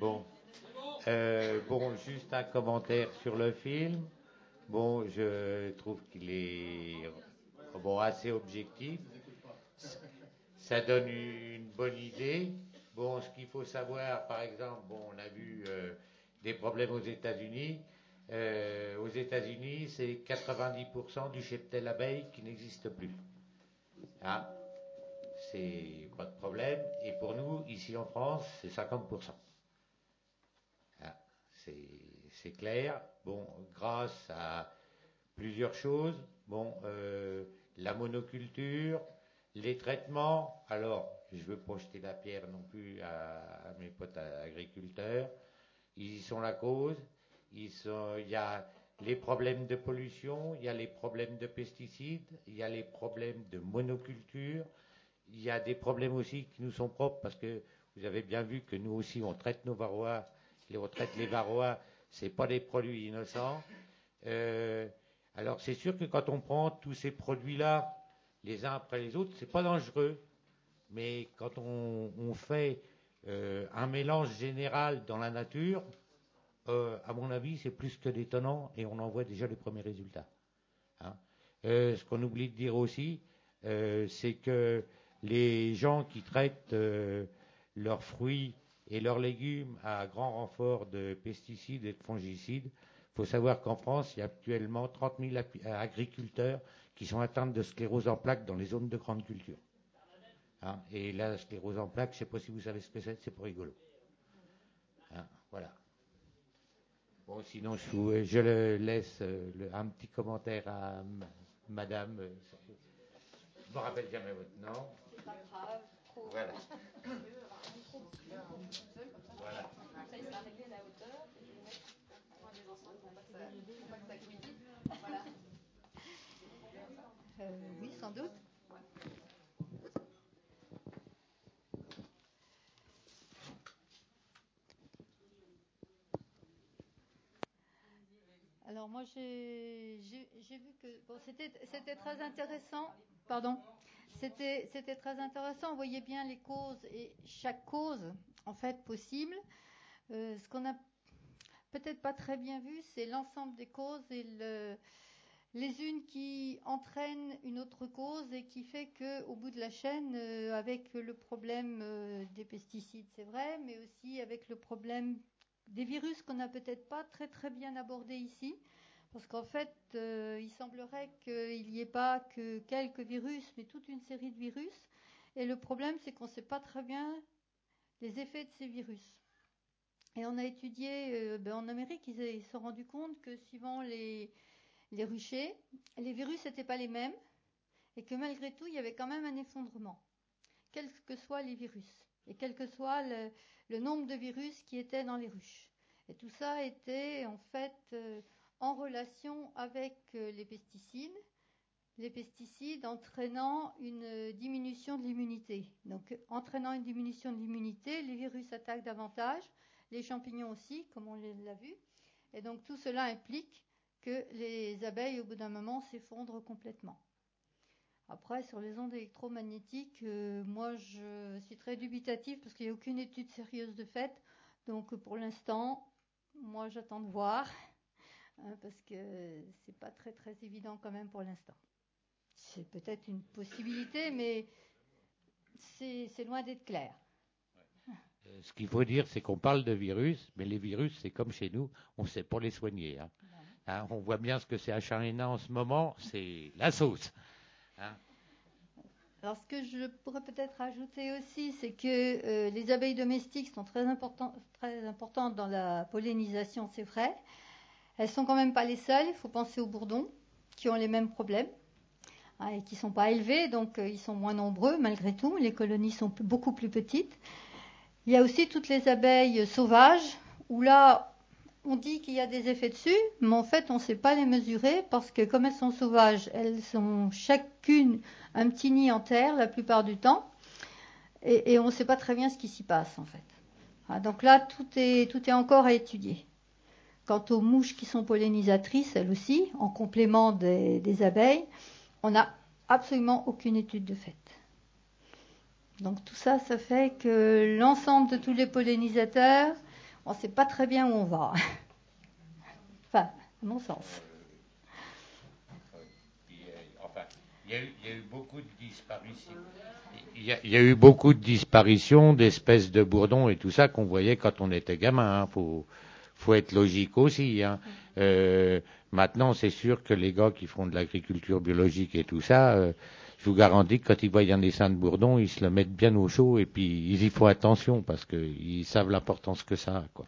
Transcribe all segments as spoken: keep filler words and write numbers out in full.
Bon, euh, bon, juste un commentaire sur le film. Bon, je trouve qu'il est bon, assez objectif. Ça donne une bonne idée. Bon, ce qu'il faut savoir, par exemple, bon, on a vu euh, des problèmes aux États-Unis. Euh, aux États-Unis, c'est quatre-vingt-dix pour cent du cheptel abeille qui n'existe plus. Hein? C'est pas de problème. Et pour nous, ici en France, c'est cinquante pour cent. Hein? C'est, c'est clair. Bon, grâce à plusieurs choses. Bon, euh, la monoculture, les traitements. Alors, je veux projeter la pierre non plus à, à mes potes agriculteurs. Ils y sont la cause. Ils sont, il y a les problèmes de pollution, il y a les problèmes de pesticides, il y a les problèmes de monoculture. Il y a des problèmes aussi qui nous sont propres parce que vous avez bien vu que nous aussi on traite nos varrois, on traite les varrois, c'est pas des produits innocents. Euh, alors c'est sûr que quand on prend tous ces produits-là, les uns après les autres, c'est pas dangereux. Mais quand on, on fait euh, un mélange général dans la nature, euh, à mon avis, c'est plus que détonnant et on en voit déjà les premiers résultats. Hein. Euh, ce qu'on oublie de dire aussi, euh, c'est que les gens qui traitent euh, leurs fruits et leurs légumes à grand renfort de pesticides et de fongicides, il faut savoir qu'en France, il y a actuellement trente mille agriculteurs qui sont atteints de sclérose en plaques dans les zones de grande culture. Hein, et la sclérose en plaques, je ne sais pas si vous savez ce que c'est, c'est pas rigolo. Hein, voilà. Bon, sinon, je, vous, je le laisse euh, le, un petit commentaire à m- madame. Euh, je ne me rappelle jamais votre nom. C'est pas grave. Trop. Voilà. Voilà. Ça, il sera réglé à la hauteur. Et je vais mettre loin des enfants pour pas que ça, pour pas que ça cuisine. Voilà. Euh, oui, sans doute. Alors moi j'ai, j'ai, j'ai vu que bon, c'était, c'était très intéressant. Pardon. C'était, c'était très intéressant. On voyait bien les causes et chaque cause en fait possible. Euh, ce qu'on n'a peut-être pas très bien vu, c'est l'ensemble des causes et le, les unes qui entraînent une autre cause et qui fait que au bout de la chaîne, euh, avec le problème euh, des pesticides, c'est vrai, mais aussi avec le problème des virus qu'on n'a peut-être pas très très bien abordé ici, parce qu'en fait, euh, il semblerait qu'il n'y ait pas que quelques virus, mais toute une série de virus. Et le problème, c'est qu'on ne sait pas très bien les effets de ces virus. Et on a étudié, euh, ben en Amérique, ils, ils se sont rendus compte que suivant les, les ruchers, les virus n'étaient pas les mêmes, et que malgré tout, il y avait quand même un effondrement, quels que soient les virus, et quel que soit le, le nombre de virus qui étaient dans les ruches. Et tout ça était en fait euh, en relation avec euh, les pesticides, les pesticides entraînant une diminution de l'immunité. Donc, entraînant une diminution de l'immunité, les virus attaquent davantage, les champignons aussi, comme on l'a vu. Et donc, tout cela implique que les abeilles, au bout d'un moment, s'effondrent complètement. Après, sur les ondes électromagnétiques, euh, moi, je suis très dubitative parce qu'il n'y a aucune étude sérieuse de fait. Donc, pour l'instant, moi, j'attends de voir, hein, parce que c'est pas très, très évident quand même pour l'instant. C'est peut-être une possibilité, mais c'est, c'est loin d'être clair. Euh, ce qu'il faut dire, c'est qu'on parle de virus, mais les virus, c'est comme chez nous, on ne sait pas les soigner. Hein. Hein, on voit bien ce que c'est H un N un en ce moment, c'est la sauce. Hein. Alors, ce que je pourrais peut-être ajouter aussi, c'est que euh, les abeilles domestiques sont très, important, très importantes dans la pollinisation, c'est vrai. Elles sont quand même pas les seules. Il faut penser aux bourdons, qui ont les mêmes problèmes, hein, et qui ne sont pas élevés, donc euh, ils sont moins nombreux malgré tout. Les colonies sont p- beaucoup plus petites. Il y a aussi toutes les abeilles sauvages, où là, on dit qu'il y a des effets dessus, mais en fait, on ne sait pas les mesurer, parce que comme elles sont sauvages, elles ont chacune un petit nid en terre, la plupart du temps, et, et on ne sait pas très bien ce qui s'y passe, en fait. Ah, donc là, tout est, tout est encore à étudier. Quant aux mouches qui sont pollinisatrices, elles aussi, en complément des, des abeilles, on n'a absolument aucune étude de fait. Donc tout ça, ça fait que l'ensemble de tous les pollinisateurs, on ne sait pas très bien où on va. Enfin, à mon sens. Enfin, il y a eu, il y a eu beaucoup de disparitions. Il y, a, il y a eu beaucoup de disparitions d'espèces de bourdons et tout ça qu'on voyait quand on était gamin. Hein. Faut, faut être logique aussi. Hein. Euh, maintenant, c'est sûr que les gars qui font de l'agriculture biologique et tout ça, euh, je vous garantis que quand ils voient un essaim de bourdon, ils se le mettent bien au chaud et puis ils y font attention parce qu'ils savent l'importance que ça a, quoi.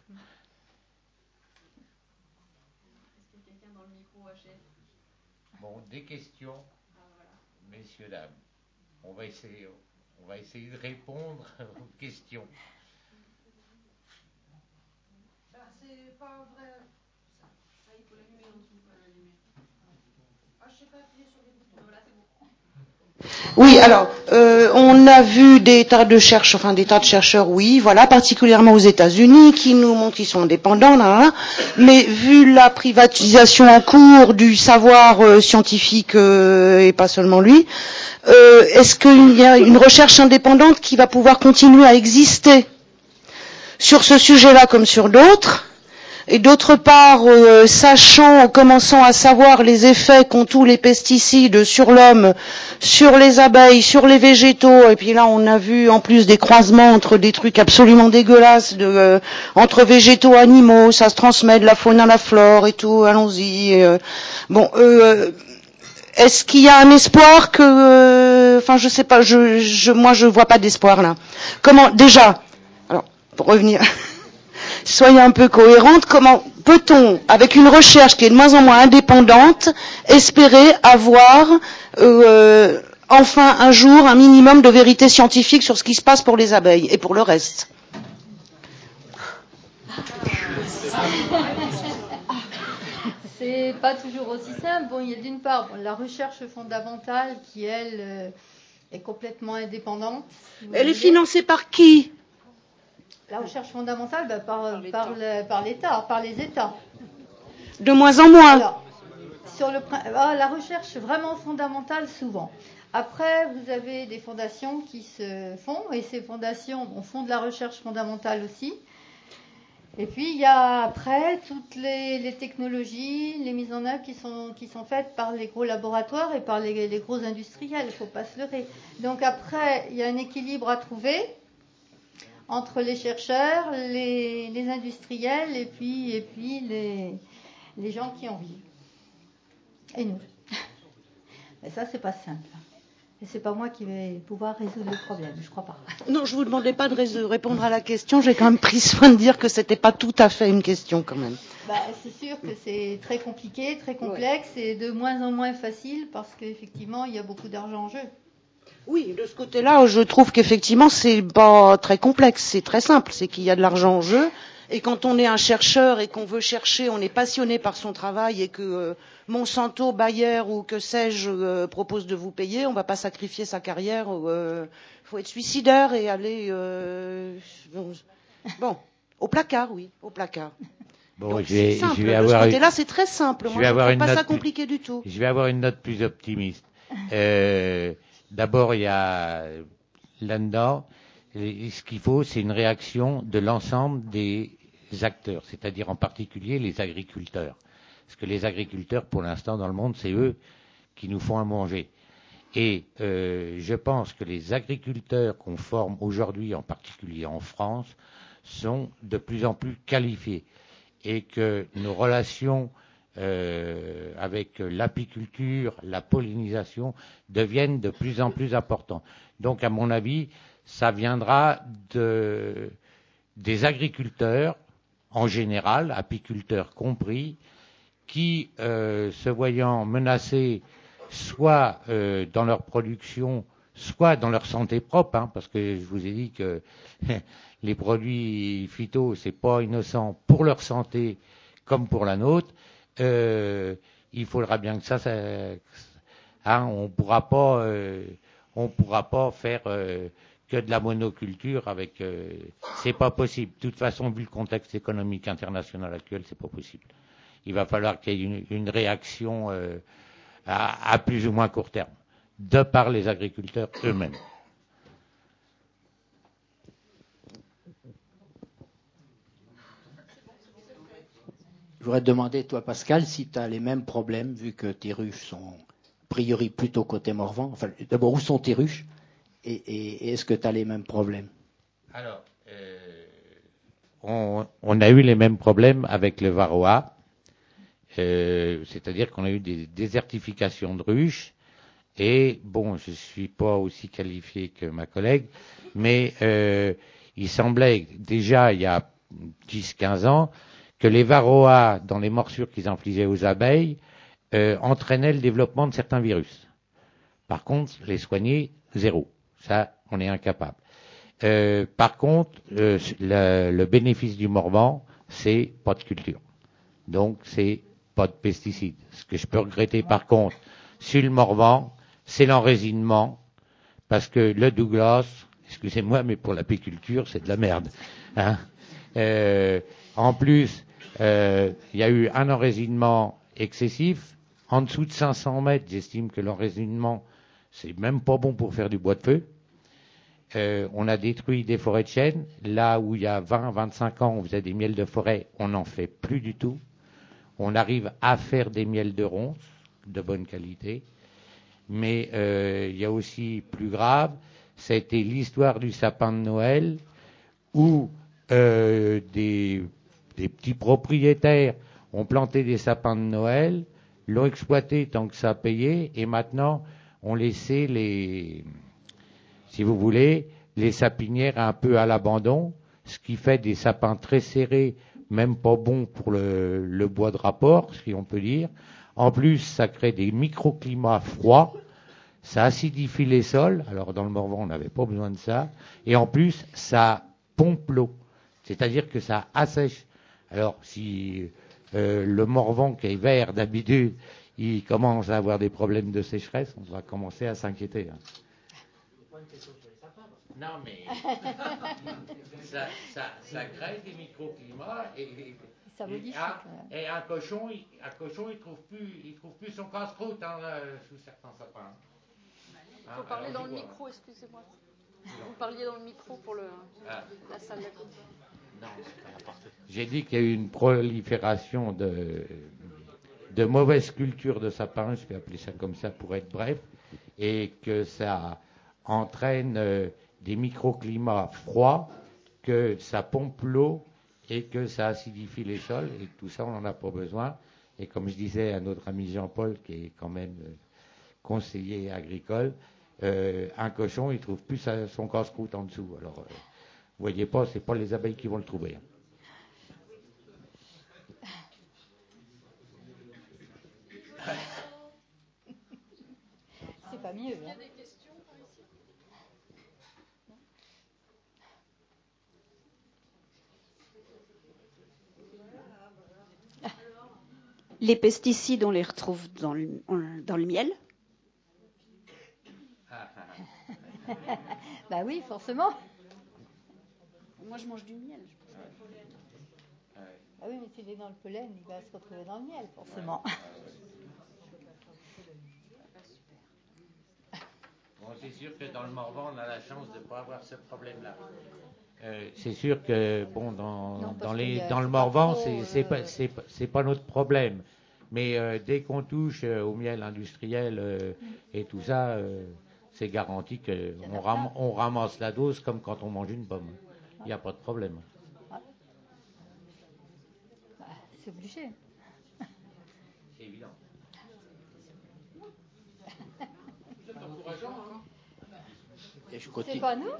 Bon, des questions, messieurs, dames. On va essayer, on va essayer de répondre aux questions. Ben, c'est pas vrai. Ça, ça, il faut l'allumer en dessous, pas l'allumer. Ah, je sais pas appuyer sur les boutons. Voilà, c'est bon. Oui, alors, euh, on a vu des tas de chercheurs, enfin des tas de chercheurs, oui, voilà, particulièrement aux États-Unis, qui nous montrent qu'ils sont indépendants, là, là, mais vu la privatisation en cours du savoir euh, scientifique, euh, et pas seulement lui, euh, est-ce qu'il y a une recherche indépendante qui va pouvoir continuer à exister sur ce sujet-là comme sur d'autres? Et d'autre part, euh, sachant, commençant à savoir les effets qu'ont tous les pesticides sur l'homme, sur les abeilles, sur les végétaux, et puis là on a vu en plus des croisements entre des trucs absolument dégueulasses, de, euh, entre végétaux, animaux, ça se transmet de la faune à la flore et tout, allons-y. Euh, bon, euh, est-ce qu'il y a un espoir que, euh, enfin je sais pas, je, je, moi je vois pas d'espoir là. Comment, déjà, alors pour revenir. Soyez un peu cohérente, comment peut-on, avec une recherche qui est de moins en moins indépendante, espérer avoir euh, enfin un jour un minimum de vérité scientifique sur ce qui se passe pour les abeilles et pour le reste? C'est pas toujours aussi simple. Bon, il y a d'une part bon, la recherche fondamentale qui, elle, euh, est complètement indépendante. Si Elle voulez. est financée par qui? La recherche fondamentale, bah, par, par, par, le, par l'État, par les États. De moins en moins. Alors, sur le, ah, la recherche vraiment fondamentale, souvent. Après, vous avez des fondations qui se font, et ces fondations on font de la recherche fondamentale aussi. Et puis, il y a après toutes les, les technologies, les mises en œuvre qui sont, qui sont faites par les gros laboratoires et par les, les gros industriels, il ne faut pas se leurrer. Donc après, il y a un équilibre à trouver entre les chercheurs, les, les industriels et puis, et puis les, les gens qui en vivent. Et nous. Et ça, c'est pas simple. Et c'est pas moi qui vais pouvoir résoudre le problème, je crois pas. Non, je vous demandais pas de ré- répondre à la question, j'ai quand même pris soin de dire que c'était pas tout à fait une question quand même. Bah, c'est sûr que c'est très compliqué, très complexe ouais. Et de moins en moins facile parce qu'effectivement, il y a beaucoup d'argent en jeu. Oui, de ce côté-là, je trouve qu'effectivement, c'est pas très complexe, c'est très simple, c'est qu'il y a de l'argent en jeu. Et quand on est un chercheur et qu'on veut chercher, on est passionné par son travail et que euh, Monsanto, Bayer ou que sais-je euh, propose de vous payer, on ne va pas sacrifier sa carrière. Il euh, faut être suicidaire et aller euh, bon, au placard, oui, au placard. Bon, Donc, je vais, c'est simple. je vais de avoir ce côté-là, une... c'est très simple. Je Moi, je ne trouve pas ça compliqué plus... du tout. Je vais avoir une note plus optimiste. Euh, d'abord, il y a là-dedans, ce qu'il faut, c'est une réaction de l'ensemble des acteurs, c'est-à-dire en particulier les agriculteurs. Parce que les agriculteurs, pour l'instant, dans le monde, c'est eux qui nous font à manger. Et euh, je pense que les agriculteurs qu'on forme aujourd'hui, en particulier en France, sont de plus en plus qualifiés. Et que nos relations euh, avec l'apiculture, la pollinisation, deviennent de plus en plus importantes. Donc, à mon avis, ça viendra de, des agriculteurs, en général, apiculteurs compris, qui, euh, se voyant menacés soit euh, dans leur production, soit dans leur santé propre, hein, parce que je vous ai dit que les produits phyto, c'est pas innocent pour leur santé comme pour la nôtre. Euh, il faudra bien que ça, ça hein, on pourra pas, euh, on pourra pas faire euh, que de la monoculture avec. Euh, c'est pas possible. De toute façon, vu le contexte économique international actuel, c'est pas possible. Il va falloir qu'il y ait une, une réaction euh, à, à plus ou moins court terme, de par les agriculteurs eux-mêmes. voudrais te demander, toi Pascal, si tu as les mêmes problèmes, vu que tes ruches sont a priori plutôt côté Morvan. Enfin, d'abord, où sont tes ruches et, et, et est-ce que tu as les mêmes problèmes? Alors, euh, on, on a eu les mêmes problèmes avec le varroa. Euh, c'est-à-dire qu'on a eu des désertifications de ruches. Et bon, je suis pas aussi qualifié que ma collègue, mais euh, il semblait déjà il y a dix quinze ans que les varroas, dans les morsures qu'ils infligeaient aux abeilles, euh, entraînaient le développement de certains virus. Par contre, les soigner, zéro. Ça, on est incapable. Euh, par contre, euh, le, le bénéfice du Morvan, c'est pas de culture. Donc, c'est pas de pesticides. Ce que je peux regretter, par contre, sur le Morvan, c'est l'enraisinement, parce que le Douglas, excusez-moi, mais pour l'apiculture, c'est de la merde. Hein. Euh, en plus, euh, il y a eu un enraisinement excessif. En dessous de cinq cents mètres, j'estime que l'enraisinement, c'est même pas bon pour faire du bois de feu. Euh, on a détruit des forêts de chênes. Là où il y a vingt, vingt-cinq ans, on faisait des miels de forêt, on n'en fait plus du tout. On arrive à faire des miels de ronces de bonne qualité. Mais euh, il y a aussi plus grave, ça a été l'histoire du sapin de Noël, où euh, des, des petits propriétaires ont planté des sapins de Noël, l'ont exploité tant que ça a payé, et maintenant ont laissé les, si vous voulez, les sapinières un peu à l'abandon, ce qui fait des sapins très serrés, même pas bons pour le, le bois de rapport, si on peut dire. En plus, ça crée des microclimats froids, ça acidifie les sols, alors dans le Morvan, on n'avait pas besoin de ça, et en plus, ça pompe l'eau, c'est-à-dire que ça assèche. Alors, si euh, le Morvan, qui est vert d'habitude, il commence à avoir des problèmes de sécheresse, on va commencer à s'inquiéter. Hein. Non, mais ça, ça, ça crée des microclimats et, et, ça modifie, et, et un cochon, il, un cochon, il trouve plus, il trouve plus son casse-croûte hein, sous certains sapins. Il faut hein, parler dans le vois. Micro, excusez-moi. Vous parliez dans le micro pour le, ah. la salle d'attente. Non, j'ai dit qu'il y a eu une prolifération de, de mauvaises cultures de sapins, je vais appeler ça comme ça pour être bref, et que ça entraîne euh, des microclimats froids, que ça pompe l'eau et que ça acidifie les sols, et tout ça, on n'en a pas besoin. Et comme je disais à notre ami Jean-Paul, qui est quand même euh, conseiller agricole, euh, un cochon, il trouve plus sa, son casse-croûte en dessous. Alors, euh, vous voyez pas, c'est pas les abeilles qui vont le trouver. Hein. C'est pas mieux. Hein. Les pesticides, on les retrouve dans le, dans le miel. Bah oui, forcément. Moi, je mange du miel. Ah oui, mais s'il est dans le pollen, il va se retrouver dans le miel, forcément. Bon, c'est sûr que dans le Morvan, on a la chance de ne pas avoir ce problème-là. Euh, c'est sûr que bon, dans, non, dans, les, a, dans le Morvan, trop, c'est, c'est, euh... pas, c'est, c'est pas notre problème. Mais euh, dès qu'on touche euh, au miel industriel euh, mm. et tout ça, euh, c'est garanti qu'on ram- on ramasse la dose comme quand on mange une pomme. Il n'y a pas de problème. Ouais. Bah, c'est obligé. C'est évident. C'est encourageant, hein. Et je c'est pas nous.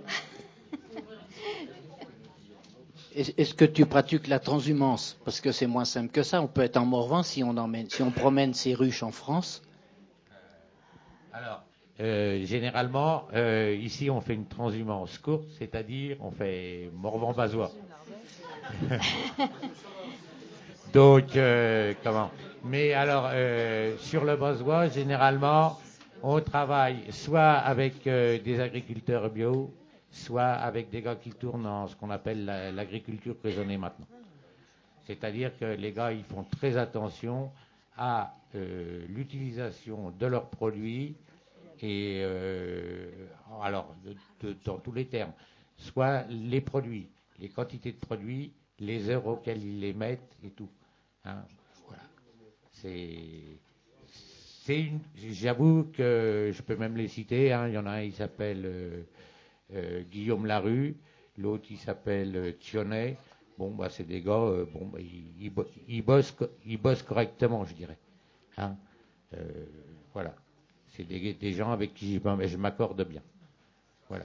Est-ce que tu pratiques la transhumance? Parce que c'est moins simple que ça. On peut être en Morvan si on, emmène, si on promène ces ruches en France. Alors, euh, généralement, euh, ici, on fait une transhumance courte, c'est-à-dire on fait Morvan-Bazois. Donc, euh, comment? Mais alors, euh, sur le Bazois, généralement, on travaille soit avec euh, des agriculteurs bio, soit avec des gars qui tournent en ce qu'on appelle la, l'agriculture raisonnée maintenant. C'est-à-dire que les gars, ils font très attention à euh, l'utilisation de leurs produits et euh, alors de, de, dans tous les termes, soit les produits, les quantités de produits, les heures auxquelles ils les mettent et tout. Hein, voilà. C'est, c'est une, j'avoue que je peux même les citer. Hein, il y en a un, il s'appelle euh, euh, Guillaume Larue, l'autre il s'appelle euh, Thionnet. Bon, bah c'est des gars, euh, bon, bah, ils, ils, ils bossent, ils bossent correctement, je dirais. Hein, euh, voilà. C'est des, des gens avec qui je, je m'accorde bien. Voilà.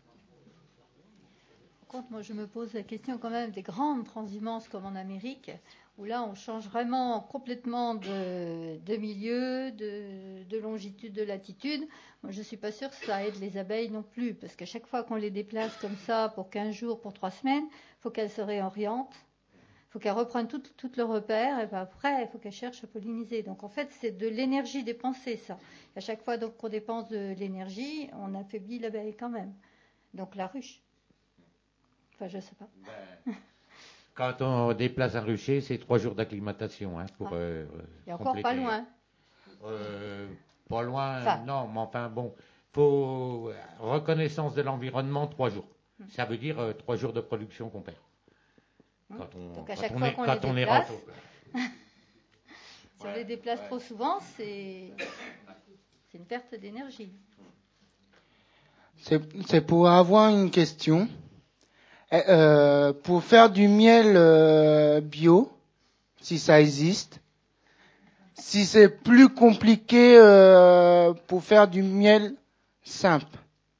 Par contre, moi, je me pose la question quand même des grandes transhumances comme en Amérique, où là, on change vraiment complètement de, de milieu, de, de longitude, de latitude. Moi, je ne suis pas sûre que ça aide les abeilles non plus, parce qu'à chaque fois qu'on les déplace comme ça pour quinze jours, pour trois semaines, il faut qu'elles se réorientent, il faut qu'elles reprennent tout, tout leur repère, et ben après, il faut qu'elles cherchent à polliniser. Donc, en fait, c'est de l'énergie dépensée, ça. Et à chaque fois donc, qu'on dépense de l'énergie, on affaiblit l'abeille quand même. Donc, la ruche. Enfin, je sais pas. Ben, quand on déplace un rucher, c'est trois jours d'acclimatation. Hein, pour, ah. euh, Et encore compléter. pas loin. Euh, pas loin, enfin. non, mais enfin bon, faut reconnaissance de l'environnement, trois jours. Hum. Ça veut dire euh, trois jours de production qu'on perd. Hum. Quand on, Donc à quand chaque on fois est, qu'on quand les on déplace, est si ouais, on les déplace ouais. trop souvent, c'est, c'est une perte d'énergie. C'est, c'est pour avoir une question. Euh, pour faire du miel euh, bio, si ça existe, si c'est plus compliqué euh, pour faire du miel simple.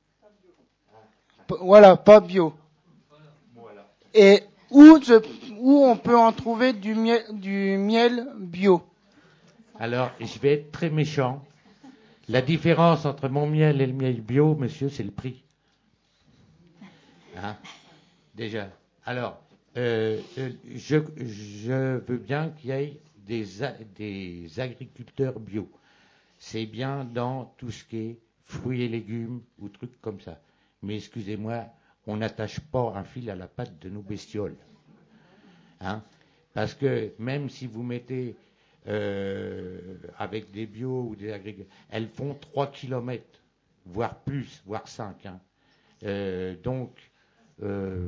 P- voilà, pas bio. Et où, je, où on peut en trouver du miel, du miel bio? Alors, je vais être très méchant. La différence entre mon miel et le miel bio, monsieur, c'est le prix. Hein, déjà. Alors, euh, je, je veux bien qu'il y ait des, des agriculteurs bio. C'est bien dans tout ce qui est fruits et légumes ou trucs comme ça. Mais excusez-moi, on n'attache pas un fil à la patte de nos bestioles. Hein, parce que même si vous mettez euh, avec des bio ou des agriculteurs, elles font trois kilomètres, voire plus, voire cinq. Hein. Euh, donc, euh,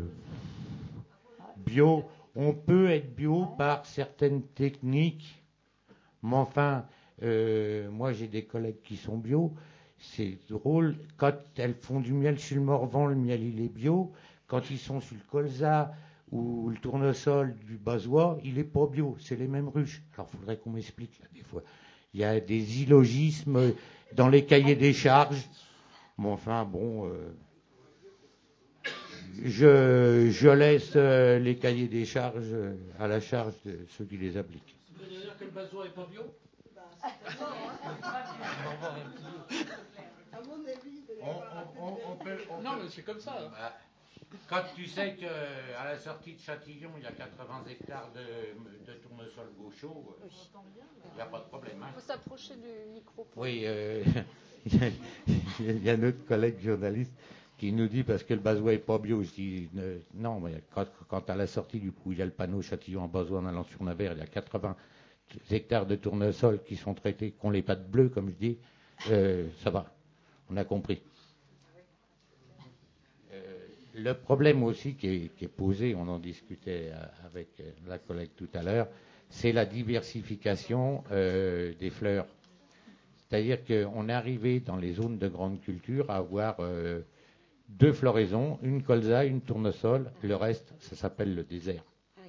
bio, on peut être bio par certaines techniques, mais enfin, euh, moi j'ai des collègues qui sont bio, c'est drôle, quand elles font du miel sur le Morvan, le miel il est bio, quand ils sont sur le colza ou le tournesol du basois, il n'est pas bio, c'est les mêmes ruches. Alors il faudrait qu'on m'explique là des fois. Il y a des illogismes dans les cahiers des charges, mais enfin bon... Euh, Je, je laisse euh, les cahiers des charges euh, à la charge de ceux qui les appliquent. Vous voulez dire que le basois n'est pas bio? Non, mais c'est comme ça. Hein. Bah, quand tu sais qu'à la sortie de Châtillon, il y a quatre-vingts hectares de, de tournesol gaucho, il n'y a pas de problème. Il Hein. faut s'approcher du micro. Oui, euh, il y a notre collègue journaliste qui nous dit parce que le basois n'est pas bio. Je dis euh, non, mais quand, quand à la sortie du coup, il y a le panneau Châtillon en basois en allant sur Navarre, il y a quatre-vingts hectares de tournesol qui sont traités, qui ont les pattes bleues, comme je dis, euh, ça va, on a compris. Euh, le problème aussi qui est, qui est posé, on en discutait avec la collègue tout à l'heure, c'est la diversification euh, des fleurs. C'est-à-dire qu'on est arrivé dans les zones de grande culture à avoir euh, deux floraisons, une colza, une tournesol, le reste, ça s'appelle le désert.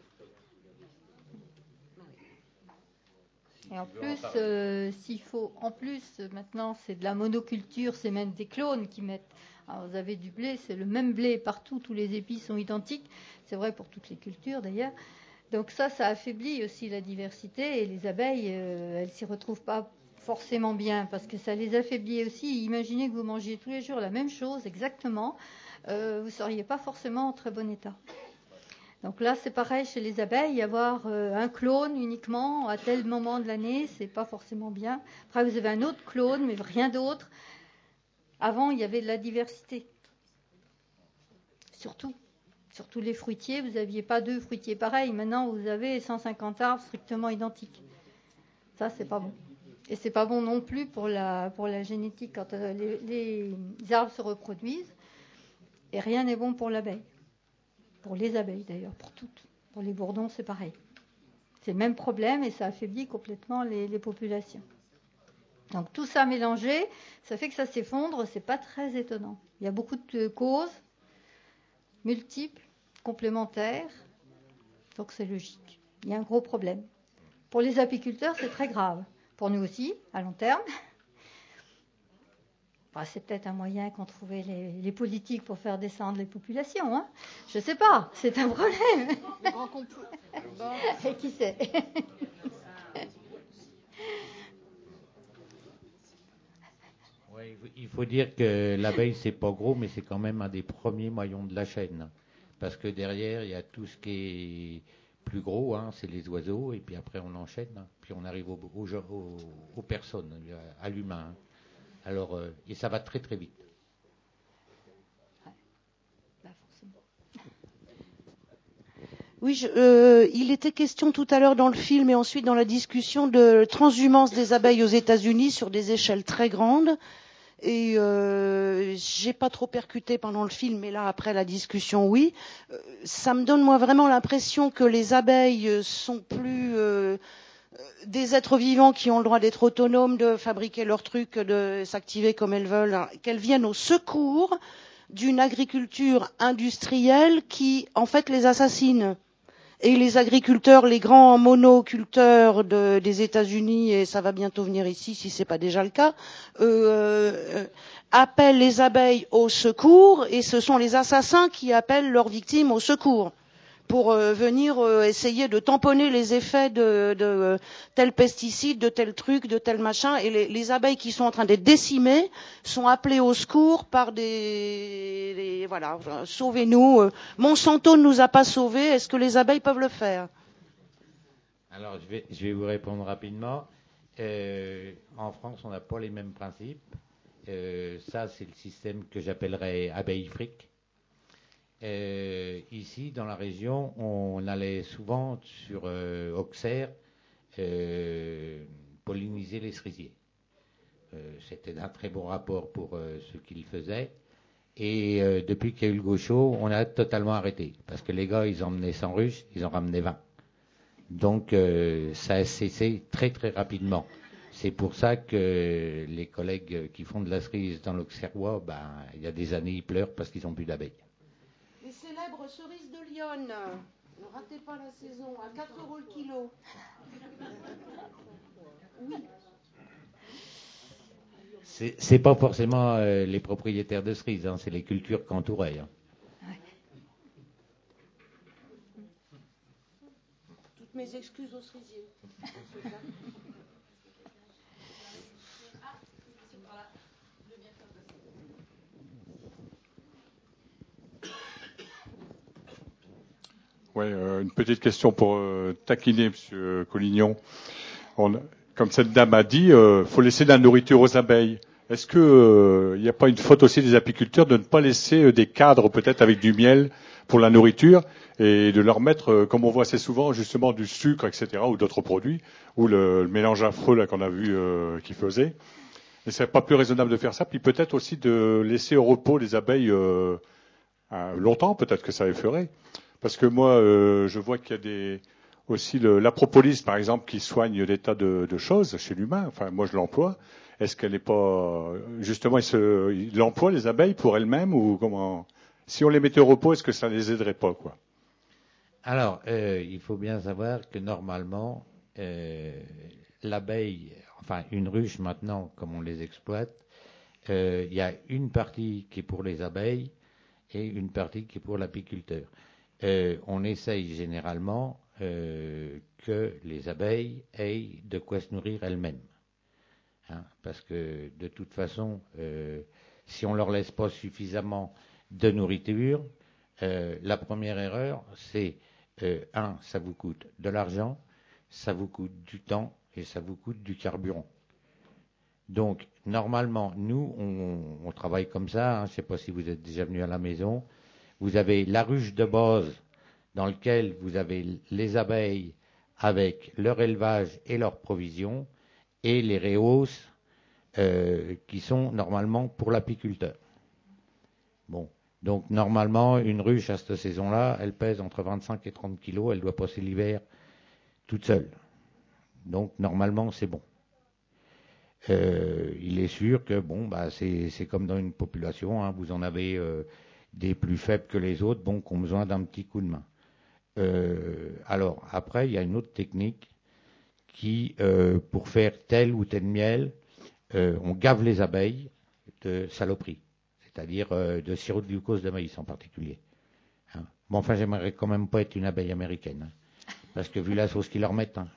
Et en plus, euh, s'il faut, en plus, maintenant, c'est de la monoculture, c'est même des clones qui mettent. Alors, vous avez du blé, c'est le même blé partout, tous les épis sont identiques. C'est vrai pour toutes les cultures d'ailleurs. Donc ça, ça affaiblit aussi la diversité et les abeilles, euh, elles s'y retrouvent pas forcément bien parce que ça les affaiblit aussi. Imaginez que vous mangiez tous les jours la même chose exactement, euh, vous ne seriez pas forcément en très bon état. Donc là, c'est pareil chez les abeilles, avoir euh, un clone uniquement à tel moment de l'année, c'est pas forcément bien. Après, vous avez un autre clone, mais rien d'autre. Avant, il y avait de la diversité. Surtout. Surtout les fruitiers, vous n'aviez pas deux fruitiers pareils. Maintenant, vous avez cent cinquante arbres strictement identiques. Ça, c'est pas bon. Et c'est pas bon non plus pour la, pour la génétique quand euh, les, les arbres se reproduisent. Et rien n'est bon pour l'abeille. Pour les abeilles d'ailleurs, pour toutes. Pour les bourdons, c'est pareil. C'est le même problème et ça affaiblit complètement les, les populations. Donc tout ça mélangé, ça fait que ça s'effondre, c'est pas très étonnant. Il y a beaucoup de causes multiples, complémentaires, donc c'est logique. Il y a un gros problème. Pour les apiculteurs, c'est très grave. Pour nous aussi, à long terme. Enfin, c'est peut-être un moyen qu'ont trouvé les, les politiques pour faire descendre les populations. Hein. Je ne sais pas, c'est un problème. Le grand complot. Et qui sait? Ouais, il faut dire que l'abeille, c'est pas gros, mais c'est quand même un des premiers maillons de la chaîne. Parce que derrière, il y a tout ce qui est plus gros, hein, c'est les oiseaux, et puis après on enchaîne, hein, puis on arrive aux, aux, aux, aux personnes, à l'humain. Hein. Alors, euh, et ça va très très vite. Oui, je, euh, il était question tout à l'heure dans le film et ensuite dans la discussion de transhumance des abeilles aux États-Unis sur des échelles très grandes. Et euh, j'ai pas trop percuté pendant le film, mais là après la discussion, oui. Euh, ça me donne moi vraiment l'impression que les abeilles sont plus euh, des êtres vivants qui ont le droit d'être autonomes, de fabriquer leurs trucs, de s'activer comme elles veulent, hein, qu'elles viennent au secours d'une agriculture industrielle qui en fait les assassine. Et les agriculteurs, les grands monoculteurs de, des États-Unis, et ça va bientôt venir ici si c'est pas déjà le cas, euh, euh, appellent les abeilles au secours, et ce sont les assassins qui appellent leurs victimes au secours pour euh, venir euh, essayer de tamponner les effets de, de euh, tel pesticide, de tel truc, de tel machin. Et les, les abeilles qui sont en train d'être décimées sont appelées au secours par des... des voilà, euh, sauvez-nous. Euh, Monsanto ne nous a pas sauvés. Est-ce que les abeilles peuvent le faire? Alors, je vais, je vais vous répondre rapidement. Euh, en France, on n'a pas les mêmes principes. Euh, ça, c'est le système que j'appellerais abeille fric. Euh, ici, dans la région, on allait souvent sur euh, Auxerre euh, polliniser les cerisiers. Euh, c'était d'un très bon rapport pour euh, ce qu'ils faisaient. Et euh, depuis qu'il y a eu le gaucho, on a totalement arrêté. Parce que les gars, ils emmenaient cent ruches, ils en ramenaient vingt. Donc, euh, ça a cessé très très rapidement. C'est pour ça que les collègues qui font de la cerise dans l'Auxerrois, ben, il y a des années, ils pleurent parce qu'ils n'ont plus d'abeilles. Les célèbres cerises de Lyon, ne ratez pas la saison, à quatre euros le kilo. Oui. C'est, c'est pas forcément euh, les propriétaires de cerises, hein, c'est les cultures qui entouraient. Hein. Toutes mes excuses aux cerisiers. Ouais, euh, une petite question pour euh, taquiner Monsieur Collignon. On, comme cette dame a dit, il euh, faut laisser de la nourriture aux abeilles. Est-ce que il euh, n'y a pas une faute aussi des apiculteurs de ne pas laisser euh, des cadres peut-être avec du miel pour la nourriture et de leur mettre, euh, comme on voit assez souvent, justement du sucre, et cetera, ou d'autres produits, ou le, le mélange affreux là qu'on a vu euh, qu'ils faisaient. Et c'est pas plus raisonnable de faire ça, puis peut-être aussi de laisser au repos les abeilles euh, longtemps, peut-être que ça les ferait. Parce que moi, euh, je vois qu'il y a des aussi le, la propolis, par exemple, qui soigne des tas de, de choses chez l'humain. Enfin, moi, je l'emploie. Est-ce qu'elle n'est pas justement, il, se, il emploie les abeilles pour elles-mêmes ou comment? Si on les mettait au repos, est-ce que ça les aiderait pas, quoi? Alors, euh, il faut bien savoir que normalement, euh, l'abeille, enfin une ruche maintenant, comme on les exploite, euh, il y a une partie qui est pour les abeilles et une partie qui est pour l'apiculteur. Euh, on essaye généralement euh, que les abeilles aient de quoi se nourrir elles-mêmes. Hein, parce que de toute façon, euh, si on leur laisse pas suffisamment de nourriture, euh, la première erreur, c'est euh, un, ça vous coûte de l'argent, ça vous coûte du temps et ça vous coûte du carburant. Donc, normalement, nous, on, on travaille comme ça. Hein, je ne sais pas si vous êtes déjà venu à la maison. Vous avez la ruche de base dans laquelle vous avez les abeilles avec leur élevage et leurs provisions et les rehausses euh, qui sont normalement pour l'apiculteur. Bon, donc normalement, une ruche à cette saison-là, elle pèse entre vingt-cinq et trente kilos. Elle doit passer l'hiver toute seule. Donc normalement c'est bon. Euh, il est sûr que bon, bah c'est, c'est comme dans une population, hein, vous en avez euh, des plus faibles que les autres, bon, qui ont besoin d'un petit coup de main. Euh, alors après, il y a une autre technique qui, euh, pour faire tel ou tel miel, euh, on gave les abeilles de saloperie, c'est-à-dire euh, de sirop de glucose de maïs en particulier. Hein. Bon, enfin, j'aimerais quand même pas être une abeille américaine, hein, parce que vu la sauce qu'ils leur mettent. Hein.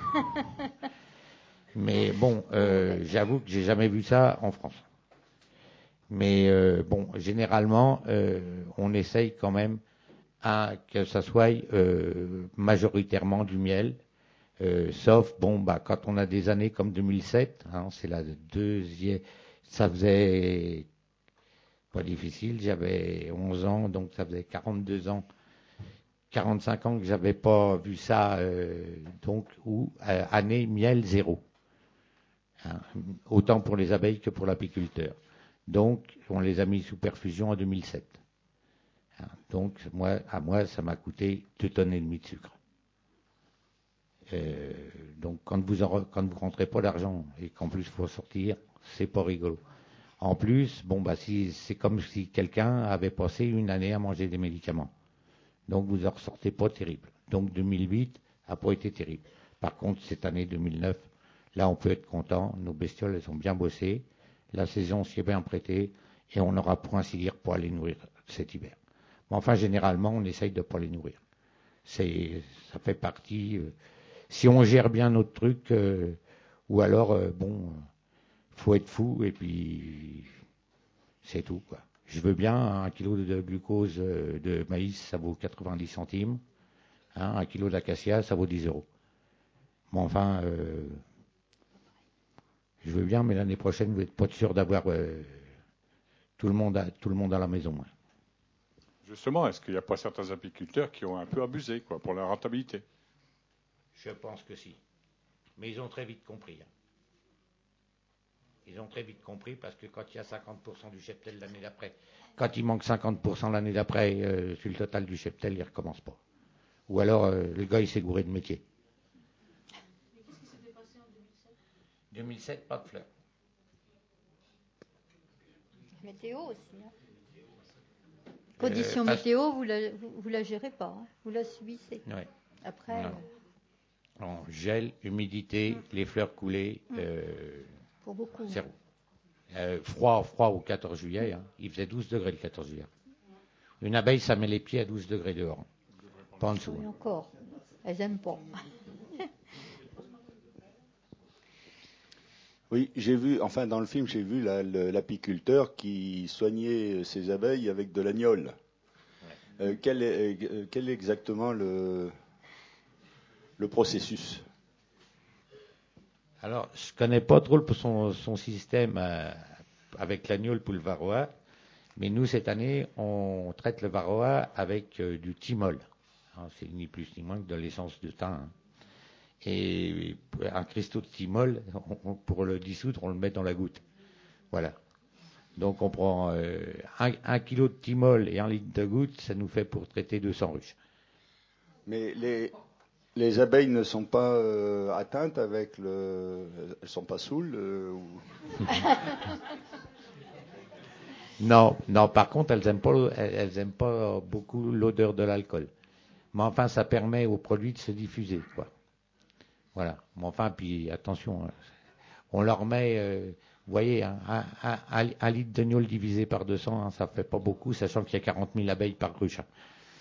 Mais bon, euh, j'avoue que j'ai jamais vu ça en France. Mais euh, bon, généralement, euh, on essaye quand même à que ça soit euh, majoritairement du miel, euh, sauf bon, bah quand on a des années comme deux mille sept, hein, c'est la deuxième, ça faisait pas difficile, j'avais onze ans, donc ça faisait quarante-deux ans, quarante-cinq ans que j'avais pas vu ça, euh, donc ou euh, année miel zéro. Hein, autant pour les abeilles que pour l'apiculteur. Donc, on les a mis sous perfusion en deux mille sept. Hein, donc, moi, à moi, ça m'a coûté deux tonnes et demie de sucre. Euh, donc, quand vous en, quand vous rentrez pas d'argent et qu'en plus il faut sortir, c'est pas rigolo. En plus, bon bah si c'est comme si quelqu'un avait passé une année à manger des médicaments. Donc, vous en ressortez pas terrible. Donc, deux mille huit a pas été terrible. Par contre, cette année deux mille neuf, là, on peut être content. Nos bestioles, elles ont bien bossé. La saison s'y est bien prêtée. Et on n'aura pour ainsi dire pas à les nourrir cet hiver. Mais enfin, généralement, on essaye de pas les nourrir. C'est, ça fait partie. Euh, si on gère bien notre truc, euh, ou alors, euh, bon, faut être fou et puis c'est tout, quoi. Je veux bien un kilo de glucose euh, de maïs, ça vaut quatre-vingt-dix centimes. Hein, un kilo d'acacia, ça vaut dix euros. Mais enfin. Euh, Je veux bien, mais l'année prochaine, vous n'êtes pas sûr d'avoir euh, tout, le monde à, tout le monde à la maison. Hein. Justement, est-ce qu'il n'y a pas certains apiculteurs qui ont un peu abusé quoi, pour la rentabilité? Je pense que si. Mais ils ont très vite compris. Hein. Ils ont très vite compris parce que quand il y a cinquante pour cent du cheptel l'année d'après, quand il manque cinquante pour cent l'année d'après euh, sur le total du cheptel, il ne recommence pas. Ou alors, euh, le gars, il s'est gouré de métier. Mais qu'est-ce qui s'était passé en deux mille sept? deux mille sept, pas de fleurs. Météo aussi. Hein. Conditions Euh, météo, vous la, vous, vous la gérez pas, hein. Vous la subissez. Ouais. Après. Euh, en gel, humidité, mmh. les fleurs coulées. Mmh. Euh, Pour beaucoup. Zéro. Euh, froid, froid au quatorze juillet. Hein. Il faisait douze degrés le quatorze juillet. Une abeille, ça met les pieds à douze degrés dehors. Pas en dessous. Oui, encore. Elles n'aiment pas. Oui, j'ai vu, enfin dans le film, j'ai vu la, le, l'apiculteur qui soignait ses abeilles avec de l'agnole. Ouais. Euh, quel, est, euh, quel est exactement le, le processus? Alors, je ne connais pas trop son, son système euh, avec l'agnole pour le varroa, mais nous, cette année, on traite le varroa avec euh, du thymol. Alors, c'est ni plus ni moins que de l'essence de thym. Hein. Et un cristaux de thymol, on, on, pour le dissoudre, on le met dans la goutte. Voilà. Donc on prend euh, un, un kilo de thymol et un litre de goutte, ça nous fait pour traiter deux cents ruches. Mais les, les abeilles ne sont pas euh, atteintes avec le... Elles ne sont pas saoules euh, ou... Non, non, par contre, elles n'aiment pas, elles aiment pas beaucoup l'odeur de l'alcool. Mais enfin, ça permet aux produits de se diffuser, quoi. Voilà. Mais enfin, puis attention, on leur met, euh, vous voyez, hein, un, un, un, un litre de gnôle divisé par deux cents, hein, ça fait pas beaucoup, sachant qu'il y a quarante mille abeilles par ruche. Hein.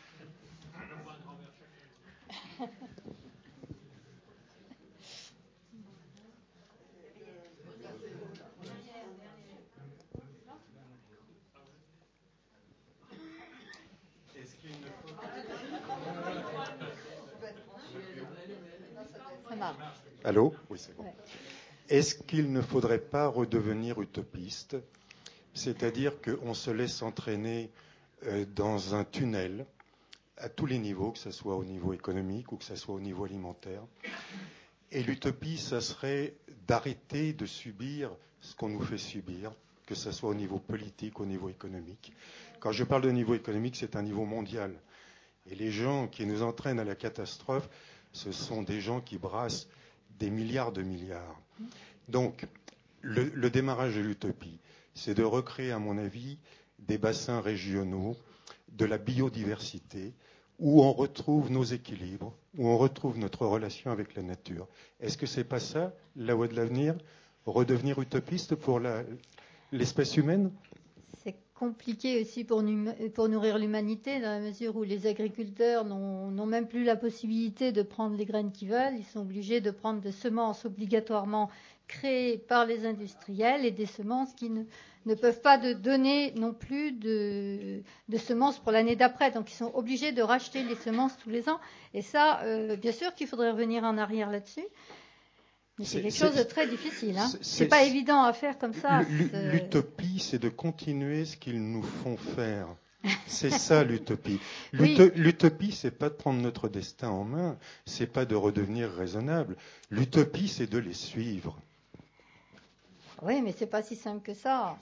Allô? Oui, c'est bon. Ouais. Est-ce qu'il ne faudrait pas redevenir utopiste, c'est-à-dire qu'on se laisse entraîner euh, dans un tunnel à tous les niveaux, que ce soit au niveau économique ou que ce soit au niveau alimentaire, et l'utopie, ça serait d'arrêter de subir ce qu'on nous fait subir, que ce soit au niveau politique, au niveau économique. Quand je parle de niveau économique, c'est un niveau mondial. Et les gens qui nous entraînent à la catastrophe Ce sont des gens qui brassent des milliards de milliards. Donc, le, le démarrage de l'utopie, c'est de recréer, à mon avis, des bassins régionaux, de la biodiversité, où on retrouve nos équilibres, où on retrouve notre relation avec la nature. Est-ce que c'est pas ça, la voie de l'avenir, redevenir utopiste pour la, l'espèce humaine? C'est compliqué aussi pour, pour nourrir l'humanité, dans la mesure où les agriculteurs n'ont, n'ont même plus la possibilité de prendre les graines qu'ils veulent. Ils sont obligés de prendre des semences obligatoirement créées par les industriels et des semences qui ne, ne peuvent pas de donner non plus de, de semences pour l'année d'après. Donc ils sont obligés de racheter les semences tous les ans. Et ça, euh, bien sûr qu'il faudrait revenir en arrière là-dessus. Mais c'est, c'est quelque chose de très difficile. Hein. C'est, c'est pas c'est, évident à faire comme ça. L'utopie, c'est de continuer ce qu'ils nous font faire. C'est ça l'utopie. L'uto- oui. L'utopie, c'est pas de prendre notre destin en main. C'est pas de redevenir raisonnable. L'utopie, c'est de les suivre. Oui, mais c'est pas si simple que ça.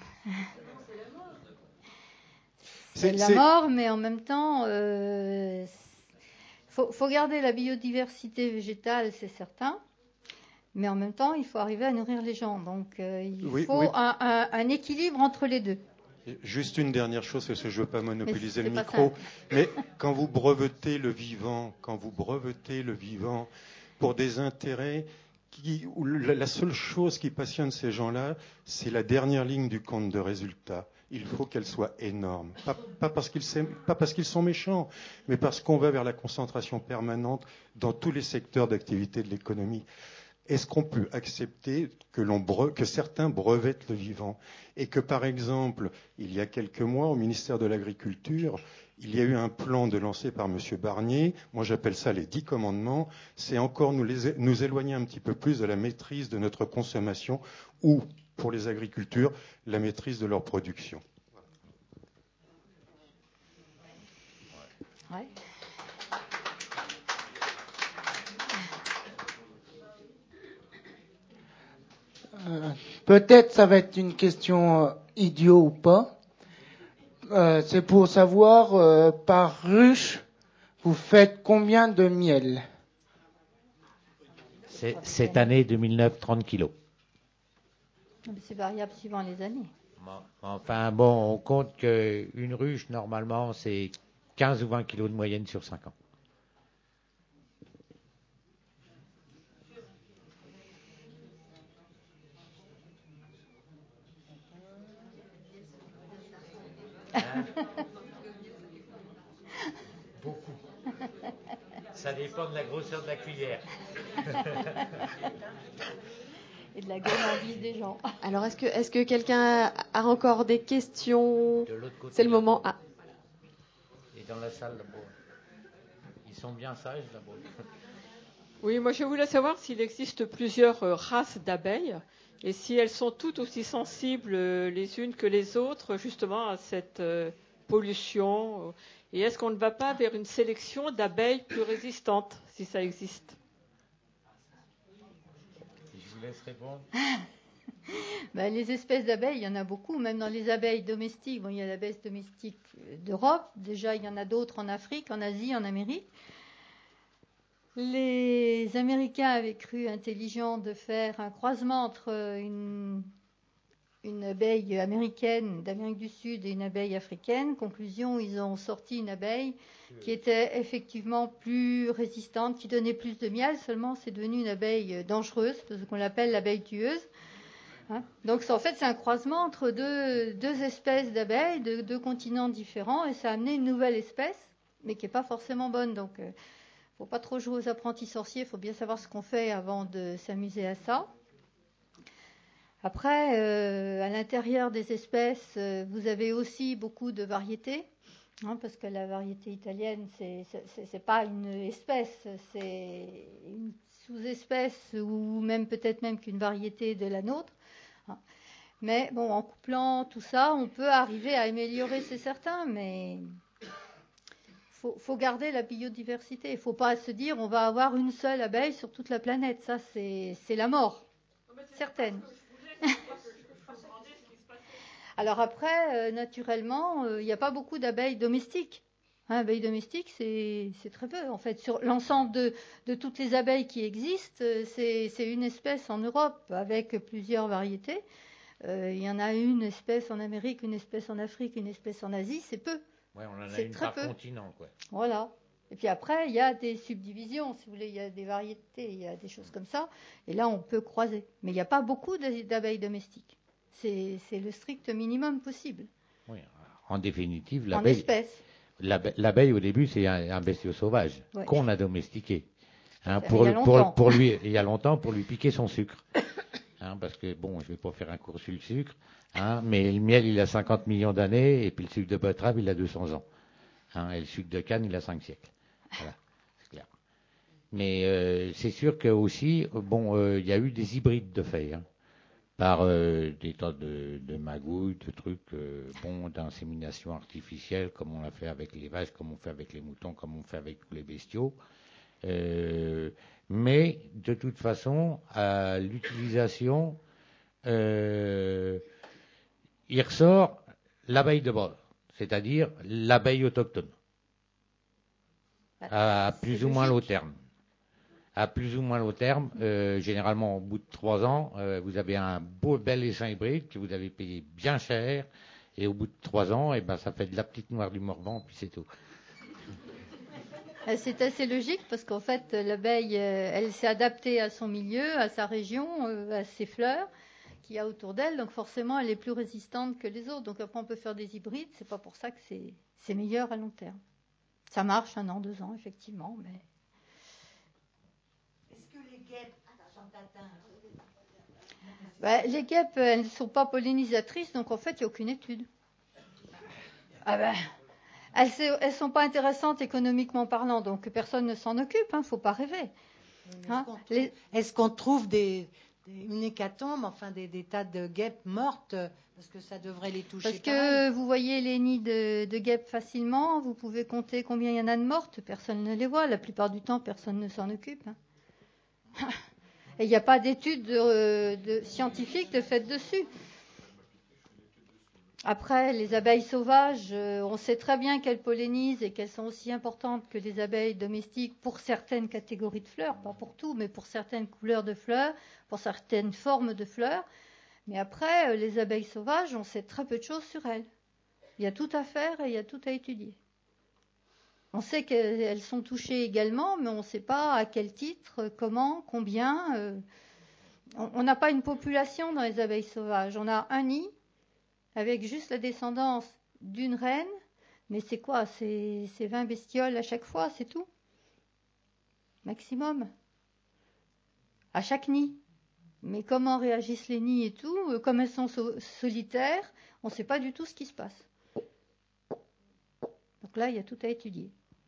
C'est, c'est la c'est... mort, mais en même temps, euh, faut, faut garder la biodiversité végétale, c'est certain. Mais en même temps, il faut arriver à nourrir les gens. Donc, euh, il oui, faut oui. Un, un, un équilibre entre les deux. Juste une dernière chose, parce que je ne veux pas monopoliser le micro. Mais quand vous brevetez le vivant, quand vous brevetez le vivant pour des intérêts, qui, où la seule chose qui passionne ces gens-là, c'est la dernière ligne du compte de résultat. Il faut qu'elle soit énorme. Pas, pas, parce qu'ils, pas parce qu'ils sont méchants, mais parce qu'on va vers la concentration permanente dans tous les secteurs d'activité de l'économie. Est-ce qu'on peut accepter que, l'on bre... que certains brevettent le vivant et que, par exemple, il y a quelques mois, au ministère de l'Agriculture, il y a eu un plan de lancé par M. Barnier, moi j'appelle ça les dix commandements, c'est encore nous, les... nous éloigner un petit peu plus de la maîtrise de notre consommation ou, pour les agriculteurs, la maîtrise de leur production. Ouais. Euh, peut-être ça va être une question euh, idiot ou pas. Euh, c'est pour savoir, euh, par ruche, vous faites combien de miel? C'est, cette année deux mille neuf, trente kilos. C'est variable suivant les années. Enfin bon, on compte qu'une ruche, normalement, c'est quinze ou vingt kilos de moyenne sur cinq ans. Hein? Beaucoup. Ça dépend de la grosseur de la cuillère. Et de la gourmandise des gens. Alors, est-ce que, est-ce que quelqu'un a encore des questions? De l'autre côté. C'est le moment. Ah. Et dans la salle, là-bas. Ils sont bien sages, là-bas. Oui, moi je voulais savoir s'il existe plusieurs euh, races d'abeilles et si elles sont toutes aussi sensibles euh, les unes que les autres, justement, à cette euh, pollution. Euh, et est-ce qu'on ne va pas vers une sélection d'abeilles plus résistantes, si ça existe? Je vous laisse répondre. Ben, les espèces d'abeilles, il y en a beaucoup, même dans les abeilles domestiques. Bon, il y a l'abeille domestique d'Europe, déjà il y en a d'autres en Afrique, en Asie, en Amérique. Les Américains avaient cru intelligent de faire un croisement entre une, une abeille américaine d'Amérique du Sud et une abeille africaine. Conclusion, ils ont sorti une abeille qui était effectivement plus résistante, qui donnait plus de miel, seulement c'est devenu une abeille dangereuse, ce qu'on appelle l'abeille tueuse. Hein? Donc en fait c'est un croisement entre deux, deux espèces d'abeilles de deux continents différents et ça a amené une nouvelle espèce, mais qui n'est pas forcément bonne. Donc il euh, ne faut pas trop jouer aux apprentis sorciers, il faut bien savoir ce qu'on fait avant de s'amuser à ça. Après, euh, à l'intérieur des espèces, euh, vous avez aussi beaucoup de variétés, hein, parce que la variété italienne, c'est, c'est, c'est pas une espèce, c'est une sous-espèce ou même peut-être même qu'une variété de la nôtre. Mais bon, en couplant tout ça, on peut arriver à améliorer, c'est certain, mais il faut, faut garder la biodiversité. Il ne faut pas se dire on va avoir une seule abeille sur toute la planète. Ça, c'est, c'est la mort, certaine. Alors après, euh, naturellement, il euh, n'y a pas beaucoup d'abeilles domestiques. Hein, abeilles domestiques, c'est, c'est très peu. En fait, sur l'ensemble de, de toutes les abeilles qui existent, c'est, c'est une espèce en Europe avec plusieurs variétés. Euh, il y en a une espèce en Amérique, une espèce en Afrique, une espèce en Asie, c'est peu. Ouais, on en a c'est une très par peu. continent, quoi. Voilà. Et puis après, il y a des subdivisions, si vous voulez, il y a des variétés, il y a des choses comme ça. Et là, on peut croiser. Mais il n'y a pas beaucoup d'abeilles domestiques. C'est, c'est le strict minimum possible. Oui, en définitive, En l'abeille, espèces. l'abe- l'abeille au début, c'est un, un bestiau sauvage Ouais. qu'on a domestiqué. Hein, Ça fait pour, il y a pour, longtemps. pour lui, il y a longtemps, pour lui piquer son sucre. Hein, parce que, bon, je ne vais pas faire un cours sur le sucre, hein, mais le miel, il a cinquante millions d'années, et puis le sucre de betterave, il a deux cents ans. Hein, et le sucre de canne, il a cinq siècles. Voilà, c'est clair. Mais euh, c'est sûr que aussi, bon, euh, il y a eu des hybrides de feuilles, hein, par euh, des tas de, de magouilles, de trucs, euh, bon, d'insémination artificielle, comme on l'a fait avec les vaches, comme on fait avec les moutons, comme on fait avec tous les bestiaux. Euh, mais de toute façon, à l'utilisation, euh, il ressort l'abeille de base, c'est-à-dire l'abeille autochtone, à plus ou moins long terme. À plus ou moins long terme, euh, généralement au bout de trois ans, euh, vous avez un beau bel essaim hybride que vous avez payé bien cher, et au bout de trois ans, eh ben, ça fait de la petite noire du Morvan, puis c'est tout. C'est assez logique parce qu'en fait, l'abeille, elle s'est adaptée à son milieu, à sa région, à ses fleurs qu'il y a autour d'elle. Donc forcément, elle est plus résistante que les autres. Donc après, on peut faire des hybrides. C'est pas pour ça que c'est, c'est meilleur à long terme. Ça marche un an, deux ans, effectivement. Mais... Est-ce que les guêpes... Bah, les guêpes, elles ne sont pas pollinisatrices, donc en fait, il n'y a aucune étude. Ah ben... Elles ne sont pas intéressantes économiquement parlant, donc personne ne s'en occupe, il hein, ne faut pas rêver. Est-ce, hein qu'on, trouve, Les... est-ce qu'on trouve des, des, une hécatombe, enfin des, des tas de guêpes mortes, parce que ça devrait les toucher Parce que pareil. Vous voyez les nids de, de guêpes facilement, vous pouvez compter combien il y en a de mortes, personne ne les voit, la plupart du temps personne ne s'en occupe. Hein. Et il n'y a pas d'études de, de, scientifiques de faites dessus. Après, les abeilles sauvages, euh, on sait très bien qu'elles pollinisent et qu'elles sont aussi importantes que les abeilles domestiques pour certaines catégories de fleurs, pas pour tout, mais pour certaines couleurs de fleurs, pour certaines formes de fleurs. Mais après, euh, les abeilles sauvages, on sait très peu de choses sur elles. Il y a tout à faire et il y a tout à étudier. On sait qu'elles sont touchées également, mais on ne sait pas à quel titre, comment, combien. Euh, on n'a pas une population dans les abeilles sauvages. On a un nid avec juste la descendance d'une reine, mais c'est quoi, c'est, c'est vingt bestioles à chaque fois, c'est tout. Maximum. À chaque nid. Mais comment réagissent les nids et tout, euh, comme elles sont so- solitaires, on ne sait pas du tout ce qui se passe. Donc là, il y a tout à étudier.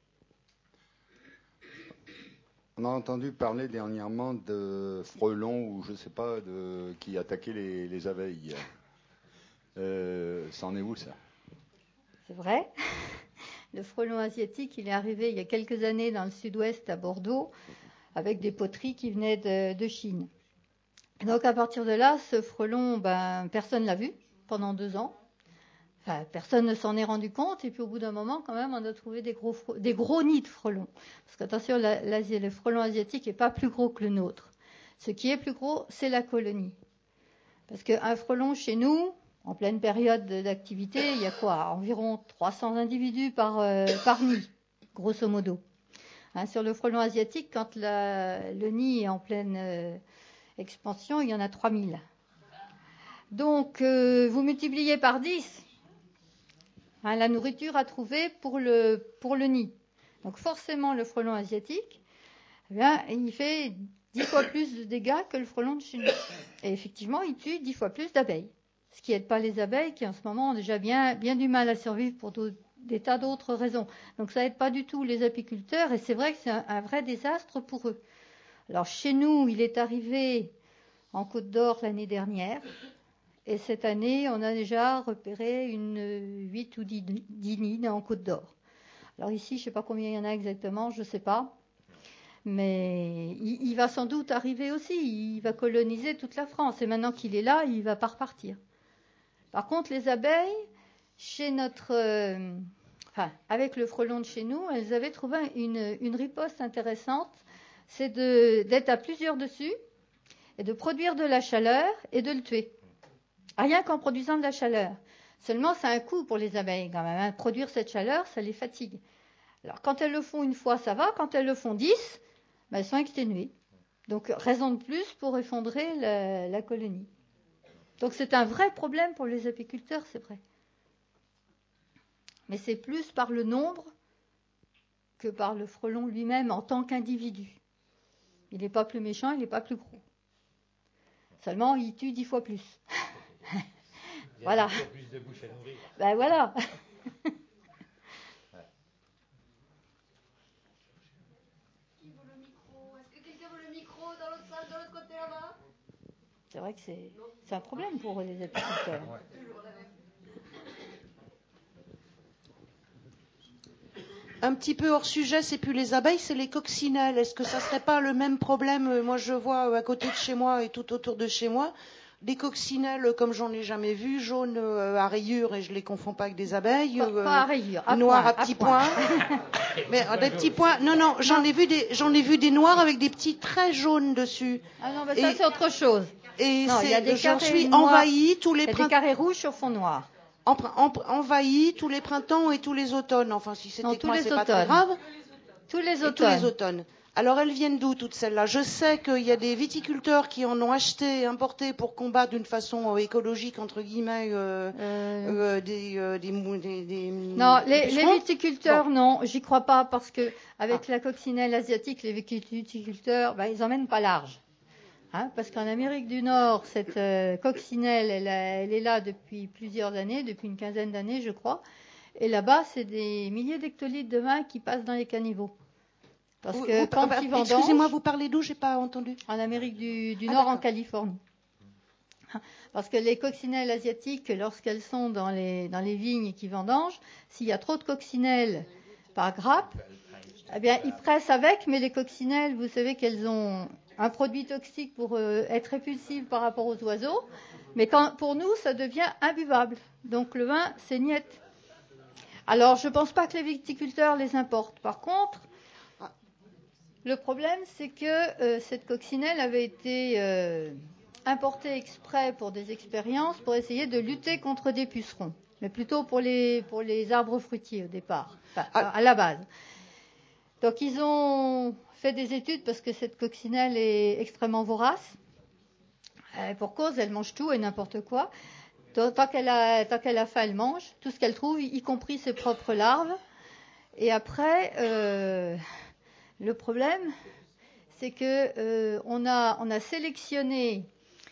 On a entendu parler dernièrement de frelons ou je ne sais pas, de, qui attaquaient les, les abeilles. Euh, ça en est où, ça? C'est vrai. Le frelon asiatique, il est arrivé il y a quelques années dans le sud-ouest à Bordeaux avec des poteries qui venaient de, de Chine. Et donc à partir de là, ce frelon, ben, personne ne l'a vu pendant deux ans. Enfin, personne ne s'en est rendu compte. Et puis au bout d'un moment, quand même, on a trouvé des gros, des gros nids de frelons. Parce qu'attention, la, la, le frelon asiatique n'est pas plus gros que le nôtre. Ce qui est plus gros, c'est la colonie. Parce qu'un frelon chez nous, en pleine période d'activité, il y a quoi? Environ trois cents individus par, euh, par nid, grosso modo. Hein, sur le frelon asiatique, quand la, le nid est en pleine euh, expansion, il y en a trois mille. Donc, euh, vous multipliez par dix hein, la nourriture à trouver pour le, pour le nid. Donc, forcément, le frelon asiatique, eh bien, il fait dix fois plus de dégâts que le frelon de chez nous. Et effectivement, il tue dix fois plus d'abeilles. Ce qui n'aide pas les abeilles qui en ce moment ont déjà bien, bien du mal à survivre pour des tas d'autres raisons. Donc ça n'aide pas du tout les apiculteurs et c'est vrai que c'est un, un vrai désastre pour eux. Alors chez nous, il est arrivé en Côte d'Or l'année dernière et cette année, on a déjà repéré une huit ou dix nids en Côte d'Or. Alors ici, je ne sais pas combien il y en a exactement, je ne sais pas. Mais il, il va sans doute arriver aussi, il va coloniser toute la France et maintenant qu'il est là, il ne va pas repartir. Par contre, les abeilles, chez notre euh, enfin, avec le frelon de chez nous, elles avaient trouvé une, une riposte intéressante, c'est de, d'être à plusieurs dessus et de produire de la chaleur et de le tuer. Rien qu'en produisant de la chaleur. Seulement, c'est un coût pour les abeilles quand même. Hein. Produire cette chaleur, ça les fatigue. Alors, quand elles le font une fois, ça va. Quand elles le font dix, ben, elles sont exténuées. Donc, raison de plus pour effondrer la, la colonie. Donc, c'est un vrai problème pour les apiculteurs, c'est vrai. Mais c'est plus par le nombre que par le frelon lui-même en tant qu'individu. Il n'est pas plus méchant, il n'est pas plus gros. Seulement, il tue dix fois plus. Il y a Voilà. dix fois plus de bouches à nourrir. Ben voilà. Qui veut le micro? Est-ce que quelqu'un veut le micro dans l'autre salle, de l'autre côté là-bas? C'est vrai que c'est, c'est un problème pour les apiculteurs. Un petit peu hors sujet, c'est plus les abeilles, c'est les coccinelles. Est-ce que ça serait pas le même problème? Moi, je vois à côté de chez moi et tout autour de chez moi des coccinelles comme j'en ai jamais vu, jaunes euh, à rayures, et je les confonds pas avec des abeilles. Pas, euh, pas à rayures, à noirs point, à petits à point. points. Mais euh, des petits points. Non, non, j'en ai vu des, j'en ai vu des noirs avec des petits traits jaunes dessus. Ah non, mais ça et, c'est autre chose. Et non, il y a des j'en suis noirs, envahie tous les printemps. Des carrés rouges sur fond noir. En, en, envahi tous les printemps et tous les automnes. Enfin, si c'était que moi, c'est pas très grave. Tous les automnes. Et tous les automnes. Alors, elles viennent d'où, toutes celles-là? Je sais qu'il y a des viticulteurs qui en ont acheté et importé pour combattre d'une façon euh, écologique, entre guillemets, euh, euh... Euh, des, euh, des, des, des... Non, les, les viticulteurs, bon. Non, j'y crois pas, parce que avec ah. la coccinelle asiatique, les viticulteurs, ben, ils emmènent pas large. Hein, parce qu'en Amérique du Nord, cette euh, coccinelle, elle, elle est là depuis plusieurs années, depuis une quinzaine d'années, je crois. Et là-bas, c'est des milliers d'hectolitres de vin qui passent dans les caniveaux. Parce vous, que vous, quand bah, ils vendangent... Excusez-moi, vous parlez d'où? J'ai pas entendu. En Amérique du, du ah, Nord, d'accord. En Californie. Parce que les coccinelles asiatiques, lorsqu'elles sont dans les, dans les vignes qui vendangent, s'il y a trop de coccinelles par grappe, eh bien, ils pressent avec, mais les coccinelles, vous savez qu'elles ont un produit toxique pour euh, être répulsive par rapport aux oiseaux, mais quand, pour nous, ça devient imbuvable. Donc le vin, c'est niette. Alors, je ne pense pas que les viticulteurs les importent. Par contre, le problème, c'est que euh, cette coccinelle avait été euh, importée exprès pour des expériences, pour essayer de lutter contre des pucerons, mais plutôt pour les, pour les arbres fruitiers au départ, enfin, ah. à la base. Donc, ils ont fait des études parce que cette coccinelle est extrêmement vorace. Euh, pour cause, elle mange tout et n'importe quoi. Tant qu'elle a, tant qu'elle a faim, elle mange tout ce qu'elle trouve, y compris ses propres larves. Et après, euh, le problème, c'est que euh, on a, on a sélectionné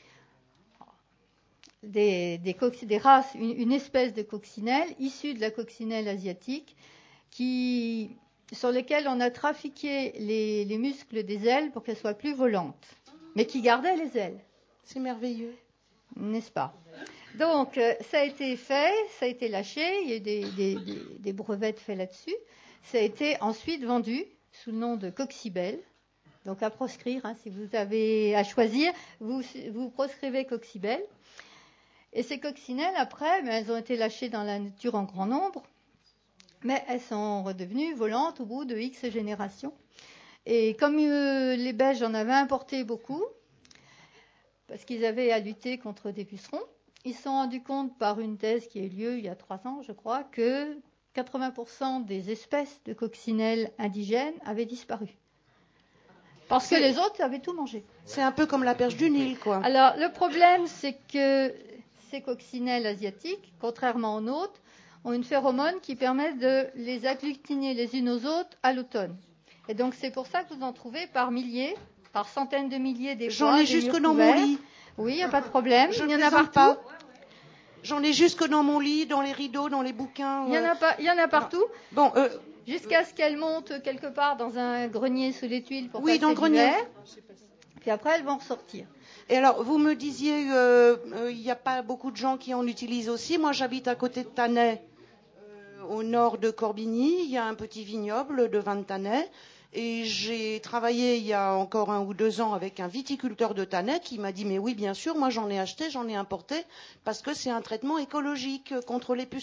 des, des, cocc- des races, une, une espèce de coccinelle issue de la coccinelle asiatique, qui, sur lesquelles on a trafiqué les, les muscles des ailes pour qu'elles soient plus volantes, mais qui gardaient les ailes. C'est merveilleux. N'est-ce pas? Donc, euh, ça a été fait, ça a été lâché, il y a eu des, des, des, des brevets faits là-dessus. Ça a été ensuite vendu sous le nom de Coccibel. Donc, à proscrire, hein, si vous avez à choisir, vous, vous proscrivez Coccibel. Et ces coccinelles, après, mais elles ont été lâchées dans la nature en grand nombre, mais elles sont redevenues volantes au bout de X générations. Et comme euh, les Belges en avaient importé beaucoup, parce qu'ils avaient à lutter contre des pucerons, ils se sont rendus compte par une thèse qui a eu lieu il y a trois ans, je crois, que quatre-vingts pour cent des espèces de coccinelles indigènes avaient disparu. Parce c'est, que les autres avaient tout mangé. C'est un peu comme la perche du Nil, quoi. Alors, le problème, c'est que ces coccinelles asiatiques, contrairement aux nôtres, ont une phéromone qui permet de les agglutiner les unes aux autres à l'automne. Et donc, c'est pour ça que vous en trouvez par milliers, par centaines de milliers des fois. J'en ai jusque dans mon lit. Oui, il n'y a pas de problème. Je il y en a partout. Pas. J'en ai jusque dans mon lit, dans les rideaux, dans les bouquins. Il y en a pas, il y en a partout. Bon, euh, jusqu'à ce qu'elles montent quelque part dans un grenier sous les tuiles pour oui, passer dans le grenier. Puis après, elles vont ressortir. Et alors, vous me disiez, il euh, n'y euh, a pas beaucoup de gens qui en utilisent aussi. Moi, j'habite à côté de Tannay, euh, au nord de Corbigny. Il y a un petit vignoble de vin de Tannay. Et j'ai travaillé il y a encore un ou deux ans avec un viticulteur de Tannay qui m'a dit « Mais oui, bien sûr, moi j'en ai acheté, j'en ai importé, parce que c'est un traitement écologique contre les pucerons. »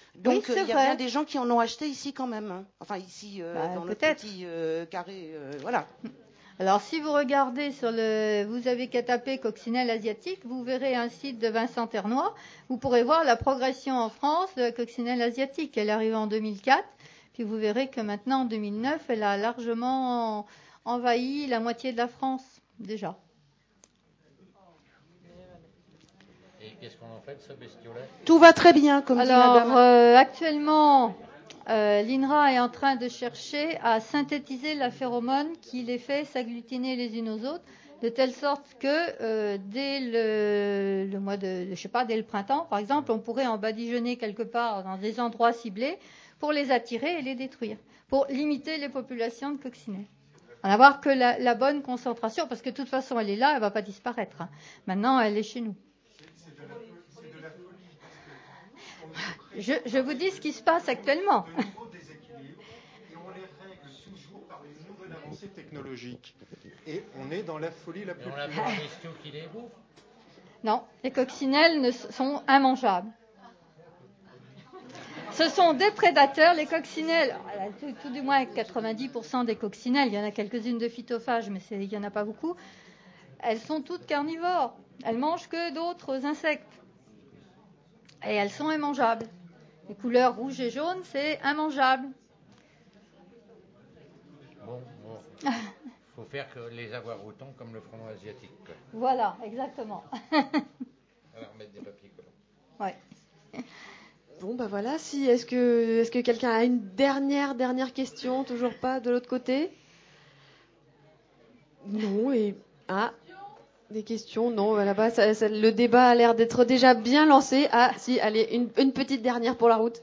Donc oui, il y a vrai. bien des gens qui en ont acheté ici quand même. Hein. Enfin ici, euh, bah, dans le peut-être. petit euh, carré, euh, voilà. Alors si vous regardez sur le, vous avez qu'à taper coccinelle asiatique, vous verrez un site de Vincent Ternois. Vous pourrez voir la progression en France de la coccinelle asiatique. Elle est arrivée en deux mille quatre, puis vous verrez que maintenant en deux mille neuf, elle a largement envahi la moitié de la France déjà. Et qu'est-ce qu'on en fait de ce bestiolet? Tout va très bien, comme Alors, dit madame. Euh, actuellement, euh, l'I N R A est en train de chercher à synthétiser la phéromone qui les fait s'agglutiner les unes aux autres, de telle sorte que euh, dès le, le mois de, je sais pas, dès le printemps, par exemple, on pourrait en badigeonner quelque part dans des endroits ciblés pour les attirer et les détruire, pour limiter les populations de coccinelles. En avoir que la, la bonne concentration, parce que de toute façon, elle est là, elle va pas disparaître. Hein. Maintenant, elle est chez nous. Je, je vous dis ce qui se passe actuellement. De nouveaux déséquilibres, et on les règle toujours par une nouvelle avancée technologique. Et on est dans la folie la plus. Et on n'a pas un bestiau qui les bouffe? Non, les coccinelles ne sont immangeables. Ce sont des prédateurs, les coccinelles. Tout, tout du moins quatre-vingt-dix pour cent des coccinelles, il y en a quelques-unes de phytophages, mais c'est, il n'y en a pas beaucoup. Elles sont toutes carnivores. Elles mangent que d'autres insectes. Et elles sont immangeables. Les couleurs rouge et jaune, c'est immangeable. Bon, bon. Faut faire que les avoirs-routons comme le frelon asiatique. Quoi. Voilà, exactement. Alors mettre des papiers collants. Ouais. Bon, bah voilà. Si, est-ce que, est-ce que quelqu'un a une dernière, dernière question? Toujours pas de l'autre côté? Non, et. Ah, des questions? Non, là-bas, ça, ça, le débat a l'air d'être déjà bien lancé. Ah, si, allez, une, une petite dernière pour la route.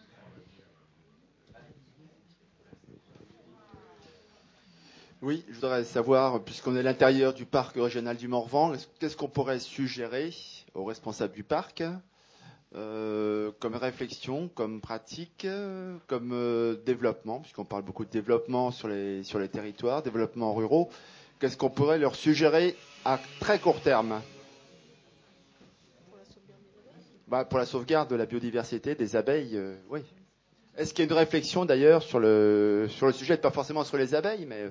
Oui, je voudrais savoir, puisqu'on est à l'intérieur du parc régional du Morvan, qu'est-ce qu'on pourrait suggérer aux responsables du parc euh, comme réflexion, comme pratique, euh, comme euh, développement, puisqu'on parle beaucoup de développement sur les, sur les territoires, développement ruraux. Qu'est-ce qu'on pourrait leur suggérer à très court terme? Bah, pour la sauvegarde de la biodiversité, des abeilles, euh, oui. Est-ce qu'il y a une réflexion d'ailleurs sur le, sur le sujet, pas forcément sur les abeilles, mais...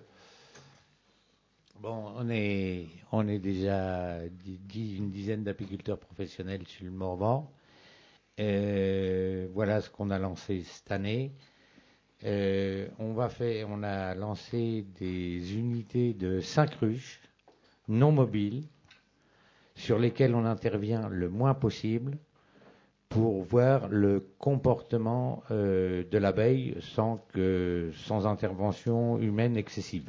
Bon, on est, on est déjà dix, une dizaine d'apiculteurs professionnels sur le Morvan. Euh, voilà ce qu'on a lancé cette année. Euh, on va faire, on a lancé des unités de cinq ruches non mobiles sur lesquelles on intervient le moins possible pour voir le comportement euh, de l'abeille sans que, sans intervention humaine excessive.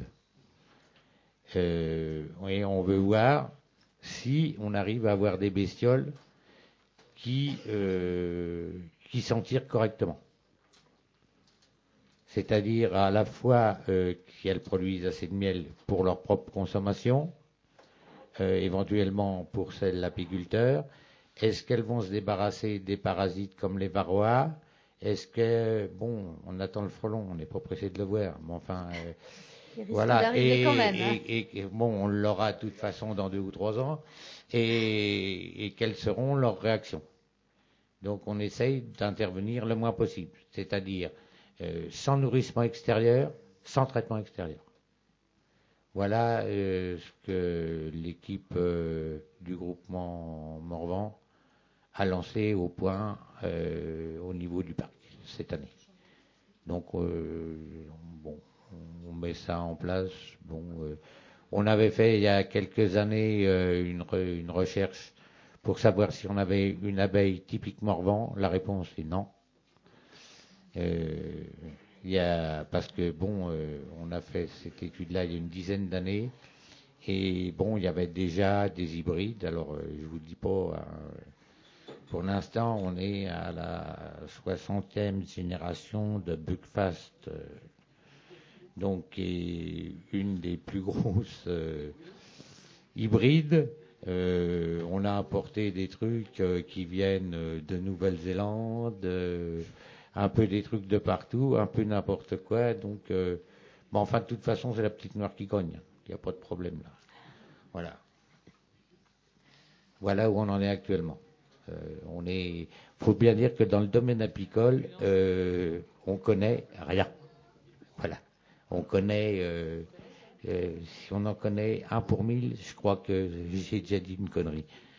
Euh, et on veut voir si on arrive à avoir des bestioles qui, euh, qui s'en tirent correctement. C'est-à-dire à la fois euh, qu'elles produisent assez de miel pour leur propre consommation, euh, éventuellement pour celle de l'apiculteur. Est-ce qu'elles vont se débarrasser des parasites comme les varroas? Est-ce que, bon, on attend le frelon, on n'est pas pressé de le voir, mais enfin... Euh, voilà, et, quand même, hein. et, et, et bon, on l'aura de toute façon dans deux ou trois ans, et, et quelles seront leurs réactions. Donc on essaye d'intervenir le moins possible, c'est-à-dire euh, sans nourrissement extérieur, sans traitement extérieur. Voilà euh, ce que l'équipe euh, du groupement Morvan a lancé au point euh, au niveau du parc cette année. Donc euh, bon. On met ça en place. Bon, euh, on avait fait il y a quelques années euh, une, re, une recherche pour savoir si on avait une abeille typique Morvan. La réponse est non. Euh, il y a, parce que bon, euh, on a fait cette étude-là il y a une dizaine d'années, et bon, il y avait déjà des hybrides. Alors, euh, je vous dis pas. Hein, pour l'instant, on est à la soixantième génération de Buckfast. Euh, donc qui est une des plus grosses euh, hybrides. Euh, on a apporté des trucs euh, qui viennent euh, de Nouvelle-Zélande, euh, un peu des trucs de partout, un peu n'importe quoi. Donc, euh, bon, enfin, de toute façon, c'est la petite noire qui cogne. Il n'y a pas de problème là. Voilà. Voilà où on en est actuellement. Euh, on est, faut bien dire que dans le domaine apicole, euh, on connaît rien. Voilà. On connaît, euh, euh, si on en connaît un pour mille, je crois que j'ai déjà dit une connerie.